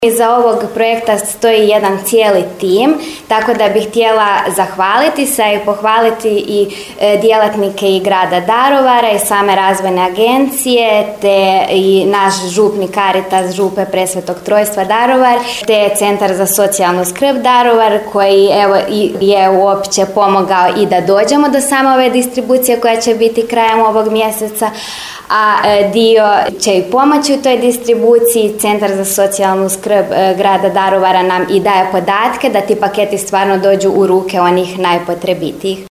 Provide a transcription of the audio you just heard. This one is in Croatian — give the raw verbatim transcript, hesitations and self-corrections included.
Iza ovog projekta stoji jedan cijeli tim, tako da bih htjela zahvaliti se i pohvaliti i djelatnike i grada Daruvara i same razvojne agencije, te i naš župni Caritas župe Presvetog Trojstva Daruvar, te Centar za socijalnu skrb Daruvar koji evo je uopće pomogao i da dođemo do same ove distribucije koja će biti krajem ovog mjeseca, a dio će i pomoći u toj distribuciji. Centar za socijalnu skrb grada Daruvara nam i daje podatke da ti paketi stvarno dođu u ruke onih najpotrebitijih.